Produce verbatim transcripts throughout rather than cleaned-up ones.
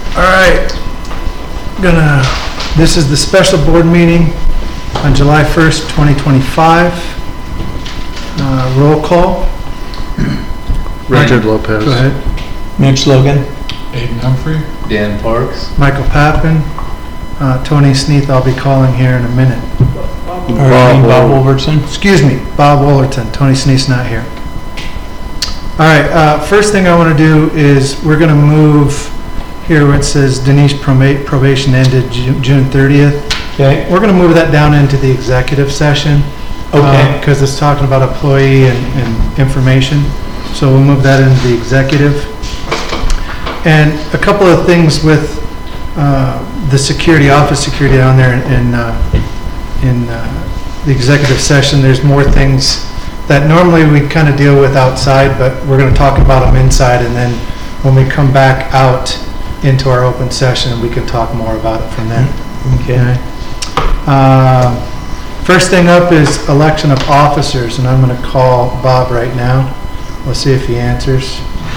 All right, gonna, this is the special board meeting on July first, twenty twenty-five. Uh, roll call. Richard Lopez. Go ahead. Mitch Logan. Aiden Humphrey. Dan Parks. Michael Pappin. Uh, Tony Sneath, I'll be calling here in a minute. Or Bob, Bob Wolverton. Excuse me, Bob Wolverton. Tony Sneath's not here. All right, uh, first thing I want to do is we're going to move here where it says Denise proba- probation ended Ju- June thirtieth. Okay. We're going to move that down into the executive session. Okay. Because it's talking about employee and, and information. So we'll move that into the executive. And a couple of things with uh, the security, office security down there in, uh, in uh, the executive session. There's more things that normally we kind of deal with outside, but we're going to talk about them inside, and then when we come back out into our open session, we can talk more about it from there. Okay. Uh, First thing up is election of officers, and I'm going to call Bob right now. We'll see if he answers.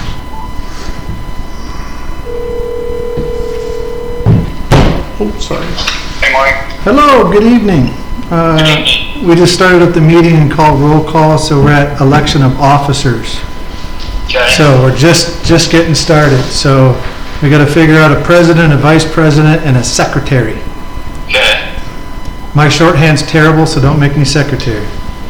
Oh, sorry. Good morning. Hello, good evening. Uh, we just started up the meeting and called roll call, so we're at election of officers. Okay. So we're just, just getting started. So we got to figure out a president, a vice president, and a secretary. Okay. My shorthand's terrible, so don't make me secretary.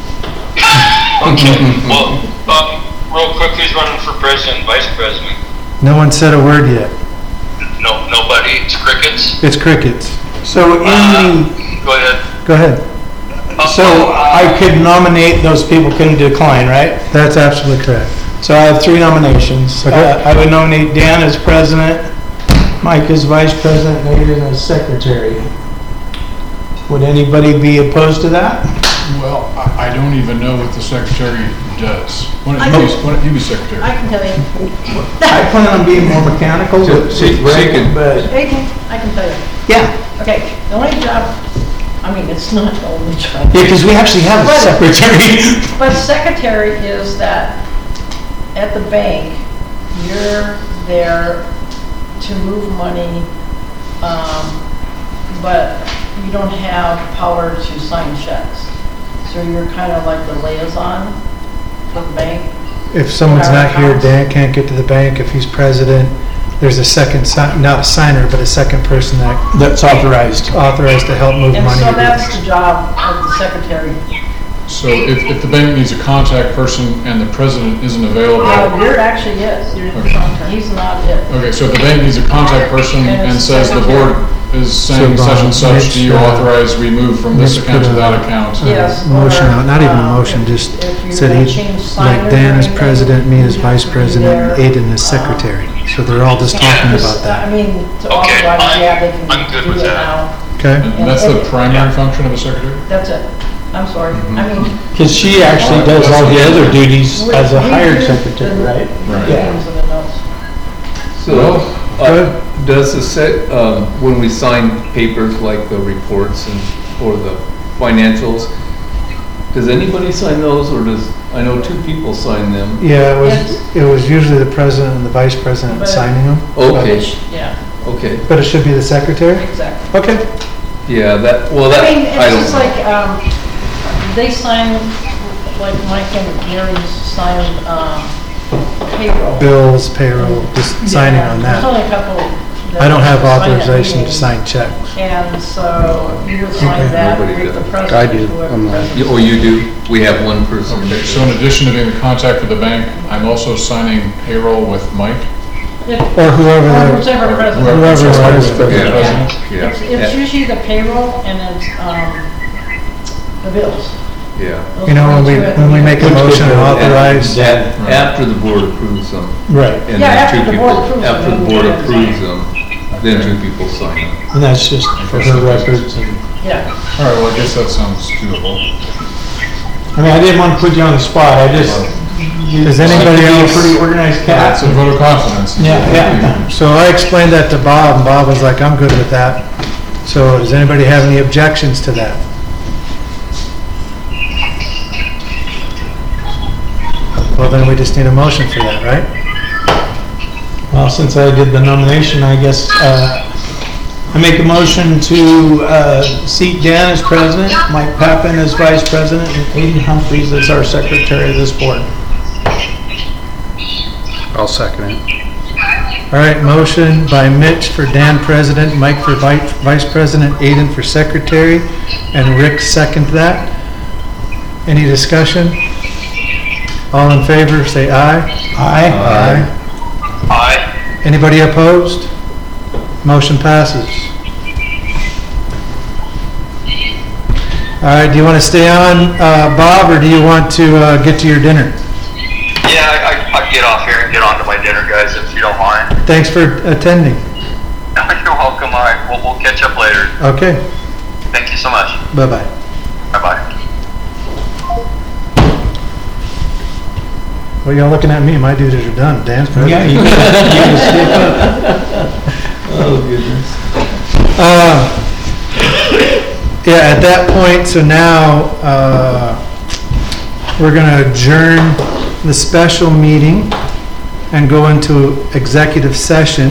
Okay. Well, um, real quick, who's running for president, vice president? No one said a word yet. No, nobody. It's crickets. It's crickets. So in Uh, the, go ahead. Go ahead. Uh, so I could nominate, those people couldn't decline, right? That's absolutely correct. So I have three nominations. Okay. Uh, I would nominate Dan as president, Mike as vice president, and Aiden as secretary. Would anybody be opposed to that? Well, I, I don't even know what the secretary does. Why I don't you, can- be- why don't you be secretary? I can tell you. I plan on being more mechanical, So- but, so you- so you can- but, I can, I can tell you. yeah. Okay, the only job, I mean, it's not the only job. Yeah, because we actually have a But- secretary. But secretary is that at the bank, you're there to move money, um, but you don't have power to sign checks. So you're kind of like the liaison for the bank. If someone's Our not here, accounts. Dan can't get to the bank. If he's president, there's a second, si- not a signer, but a second person that That's authorized. authorized to help move And money. so that's the job of the secretary. So if, if the bank needs a contact person and the president isn't available, Uh, you're actually is, you're, he's not it. okay, so if the bank needs a contact person and says the board is saying So, such Bob, and such, Mitch, do you uh, authorize we move from this Mitch account to put a- that account? Yes. Motion or, out, not even a um, motion, if- just if you're said gonna he'd change like signers Dan or as anything, president, me as you vice have to be president, and there. Aiden as Um, secretary. So they're all just talking Just, about that. I mean, to Okay, authorize, I'm- yeah, they can I'm good do with it that. now. Okay? And that's the primary function of a secretary? That's it. I'm sorry. Mm-hmm. I mean. Because she actually does all the other duties we- as a we hired do secretary, the- right? Right. Yeah. names and the notes. So, Good. uh, does the sec, um, when we sign papers like the reports and, or the financials, does anybody sign those, or does, I know two people sign them? Yeah, it Yes. was, it was usually the president and the vice president But- signing them, Okay, Which- Yeah, okay, but it should be the secretary? exactly. Okay. yeah, that, well, that, I mean, I it's don't just know. like, um, they sign, like Mike and Gary signed, um, payroll. Bills, payroll, just signing Yeah, on There's that. only a couple. that I don't have sign at authorization to meetings. sign checks. And so you would sign that Nobody with the does. president. I do. whoever I'm not- president. You- Oh, you do? We have one person. Okay, so in addition to being the contact for the bank, I'm also signing payroll with Mike? It- Or whoever Or the, whichever the president. Whoever so it is. with the Yeah. president? Yeah, It's, it's usually the payroll and it's, um, the bills. yeah. Those you know, are when the we, two at the when we make a beginning. motion and authorize, At- After the board approves them. Right. And Yeah, then after two the board people- approves them, After the then board we have to approves sign. them, then two people sign them. And that's just for her records. And Yeah. All right, well, I guess that sounds doable. I mean, I didn't want to put you on the spot. I just. Does anybody You're else- a pretty organized That's cat. a vote of confidence. Yeah, yeah. so I explained that to Bob, and Bob was like, I'm good with that. So does anybody have any objections to that? Well, then we just need a motion for that, right? Well, since I did the nomination, I guess, uh, I make a motion to, uh, seat Dan as president, Mike Pappen as vice president, and Aiden Humphries as our secretary of this board. I'll second it. All right, motion by Mitch for Dan president, Mike for vi- vice president, Aiden for secretary, and Rick second that. Any discussion? All in favor, say aye. Aye. Aye. Aye. Anybody opposed? Motion passes. All right, do you want to stay on, uh, Bob, or do you want to uh, get to your dinner? Yeah, I, I, I'll get off here and get on to my dinner, guys, if you don't mind. Thanks for attending. You're welcome. All right, we'll, we'll catch up later. Okay, Thank you so much. bye-bye. Bye-bye. Well, y'all looking at me, my duties are done. Dan's president. Yeah, you gotta, you gotta stick up. Oh, goodness. Uh, Yeah, at that point, so now, uh, we're gonna adjourn the special meeting and go into executive session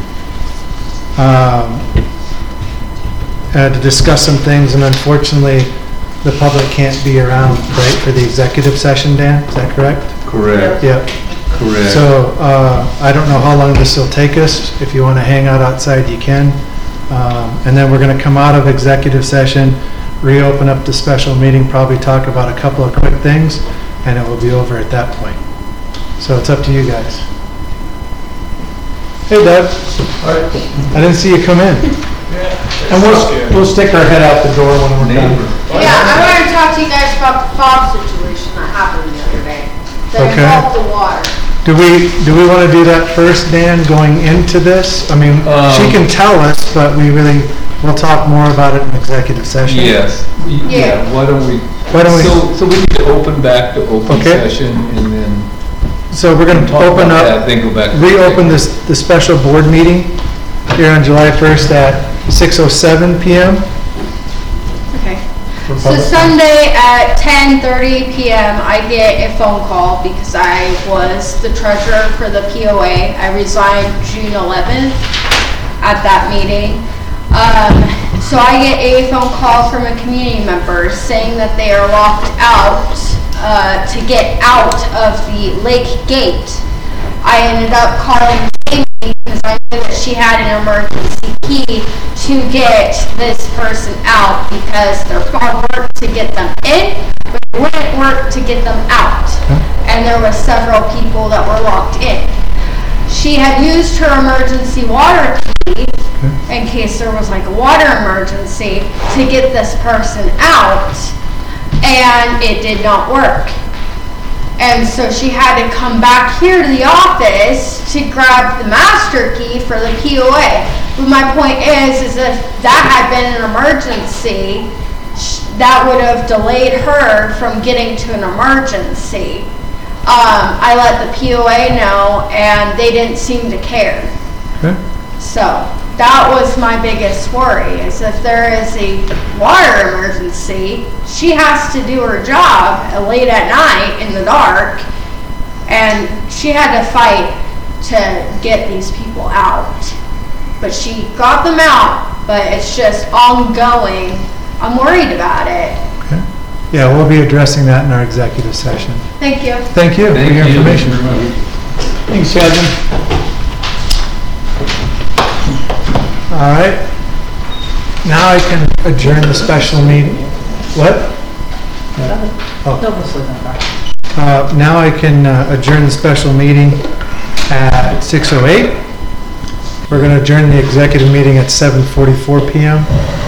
um, uh, to discuss some things, and unfortunately, the public can't be around, right, for the executive session, Dan? Is that correct? Correct, Yep. correct. So, uh, I don't know how long this will take us. If you want to hang out outside, you can. Um, And then we're going to come out of executive session, reopen up the special meeting, probably talk about a couple of quick things, and it will be over at that point. So it's up to you guys. Hey, Doug. I didn't see you come in. And we'll, we'll stick our head out the door when we're done. Neighbor. Yeah, I wanted to talk to you guys about the fob situation that happened the other day. That Okay. involved the water. Do we, do we want to do that first, Dan, going into this? I mean, she Um, can tell us, but we really, we'll talk more about it in executive session. Yes, Y- yeah, Yeah. why don't we? Why don't we- So, so we need to open back to open Okay. session and then So we're going to talk open about up. that, then go back. to reopen executive. this, the special board meeting here on July first at six oh seven P M. Okay. So Sunday at ten thirty P M, I get a phone call because I was the treasurer for the P O A. I resigned June eleventh at that meeting. Um, so I get a phone call from a community member saying that they are locked out, uh, to get out of the lake gate. I ended up calling Amy because I knew that she had an emergency key to get this person out because their phone worked to get them in, but it wouldn't work to get them out. And there were several people that were locked in. She had used her emergency water key in case there was like a water emergency to get this person out, and it did not work. And so she had to come back here to the office to grab the master key for the P O A. But my point is, is if that had been an emergency, sh- that would have delayed her from getting to an emergency. Um, I let the P O A know, and they didn't seem to care. Okay. So that was my biggest worry, is if there is a water emergency, she has to do her job late at night in the dark, and she had to fight to get these people out. But she got them out, but it's just ongoing. I'm worried about it. Okay. Yeah, we'll be addressing that in our executive session. Thank you. Thank you for Thank your you. information. Thanks, Kevin. All right. Now I can adjourn the special meeting. What? Oh. Uh, Now I can uh, adjourn the special meeting at six oh eight. We're going to adjourn the executive meeting at seven forty-four P M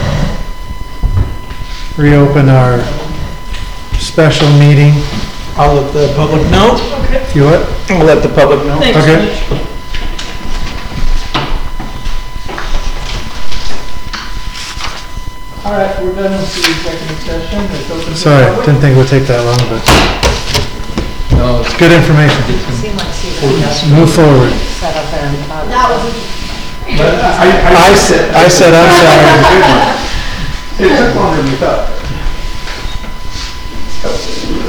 Reopen our special meeting. I'll let the public know. You what? I'll let the public know. Okay. All right, we're done with the executive session. It's open to the Sorry, public. didn't think it would take that long, but No, it's good information. Move forward. That was I said, I said, I'm sorry. It took longer than you thought.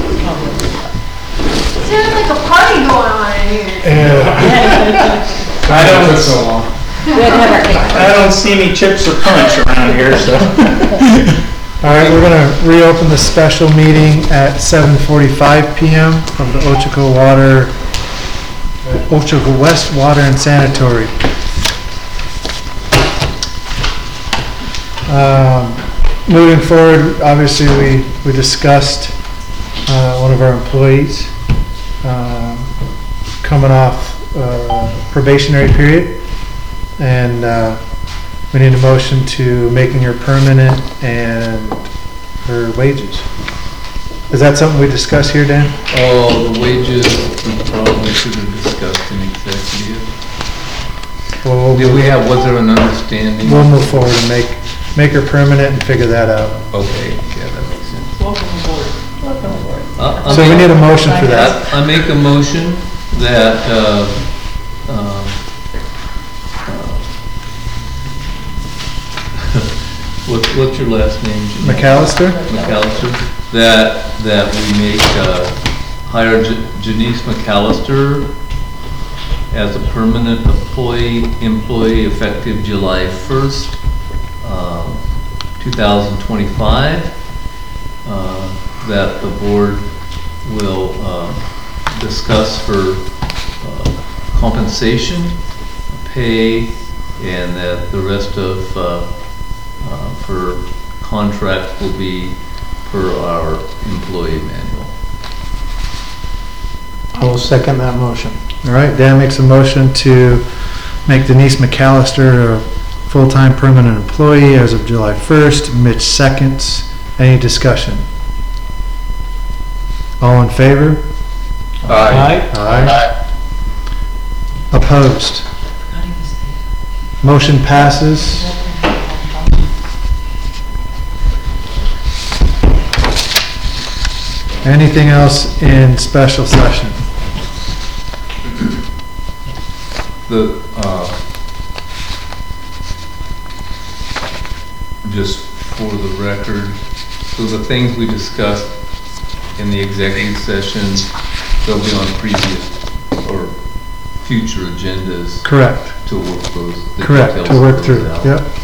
sounded like a party going on in here. Yeah. I don't- Took so long. I don't see any chips or punch around here, so. All right, we're gonna reopen the special meeting at seven forty-five P M of the Ochoco Water, Ochoco West Water and Sanitary. Um, Moving forward, obviously, we, we discussed uh, one of our employees um, coming off uh, probationary period, and uh, we need a motion to making her permanent and her wages. Is that something we discuss here, Dan? Oh, the wages, we probably should have discussed in executive. Well, Did we'll, we have, was there an understanding? we'll move forward and make, make her permanent and figure that out. Okay, yeah, that makes sense. Welcome aboard. Welcome aboard. Uh, I So we make- need a motion for that. I I make a motion that, uh, um, uh, what- what's your last name? Janine? McAllister? McAllister, that, that we make, uh, hire Ja- Janice McAllister as a permanent employee, employee effective July first, um, two thousand twenty-five. Uh, that the board will, uh, discuss for, uh, compensation, pay, and that the rest of, uh, uh, for contract will be per our employee manual. I will second that motion. All right, Dan makes a motion to make Denise McAllister a full-time permanent employee as of July first. Mitch seconds. Any discussion? All in favor? Aye. Aye. Opposed? Motion passes. Anything else in special session? The, uh, just for the record, so the things we discussed in the executive sessions, they'll be on previous or future agendas Correct, to work those. the correct, details to work of through, those out. yep.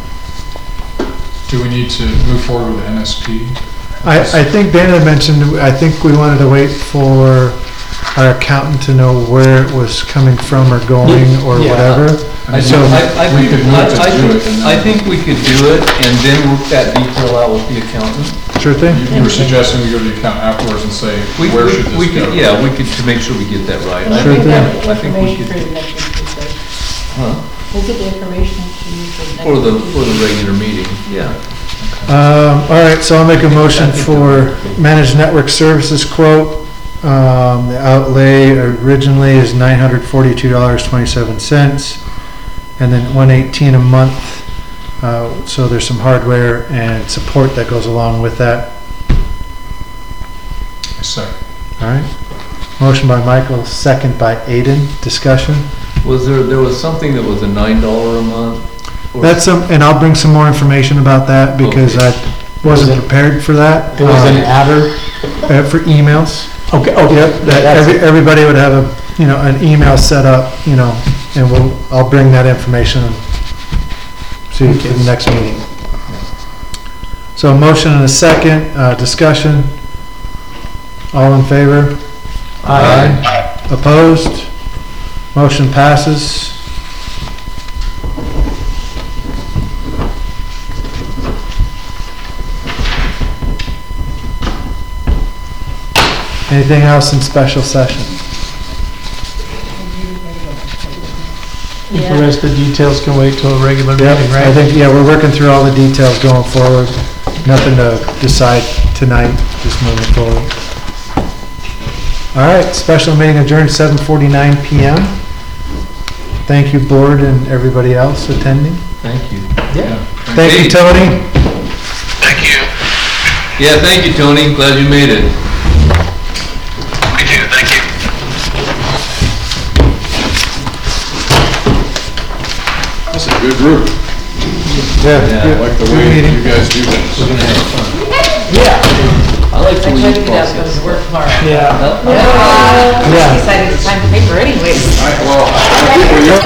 Do we need to move forward with the N S P? I, I think Dan had mentioned, I think we wanted to wait for our accountant to know where it was coming from or going or Yeah. whatever. I So, think, I, I we think, could move I, to I do think, it and then- I think we could do it and then work that detail out with the accountant. sure thing. You you were suggesting we go to the account afterwards and say, We, where we, should we this go? could, yeah, we could, to make sure we get that right. And I Sure think thing. that I think we information could- for the next meeting, so Huh? we'll get the information to you for the next. For the, meeting. for the regular meeting, yeah. Um, all right, so I'll make a motion for managed network services quote. Um, the outlay originally is nine hundred forty-two dollars and twenty-seven cents, and then one eighteen a month. Uh, so there's some hardware and support that goes along with that. Second. All right. Motion by Michael, second by Aiden. Discussion. Was there, there was something that was a nine dollar a month? or- That's some, and I'll bring some more information about that because I wasn't prepared for that. It was an Um, adder? uh, For emails. Okay, okay. Yep, that That's- every, everybody would have a, you know, an email set up, you know, and we'll, I'll bring that information to you for the next meeting. So a motion and a second, uh, discussion. All in favor? Aye. Opposed? Motion passes. Anything else in special session? The rest of the details can wait till a regular Yep, meeting, I right? think, yeah, we're working through all the details going forward. Nothing to decide tonight, just moving forward. All right, special meeting adjourned seven forty-nine P M Thank you, board and everybody else attending. Thank you. Yeah. Thank you, Tony. Thank you. Yeah, thank you, Tony. Glad you made it. Me too, thank you. That's a good group. Yeah. Yeah, I like the Good way meeting. you guys do things. We're gonna have fun. Yeah. I like the I way tried you to get out, process. because work tomorrow. Yeah. Huh? Yeah. Decided it's time to paper anyways. I- Well,